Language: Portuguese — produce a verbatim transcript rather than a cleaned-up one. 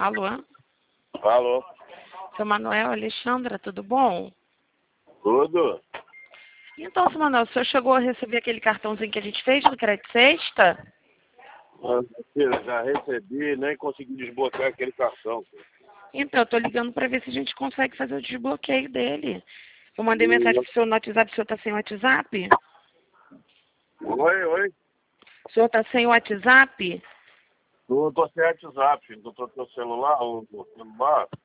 Alô? Alô? Seu Manuel, Alexandra, tudo bom? Tudo? Então, seu Manuel, o senhor chegou a receber aquele cartãozinho que a gente fez no Crédito Sexta? Ah, filha, já recebi, nem consegui desbloquear aquele cartão. Então, eu tô ligando para ver se a gente consegue fazer o desbloqueio dele. Eu mandei Hum, mensagem pro senhor no WhatsApp, o senhor tá sem WhatsApp? Oi, oi. O senhor tá sem WhatsApp? Não tô sem WhatsApp, não tô com o celular, o o celular.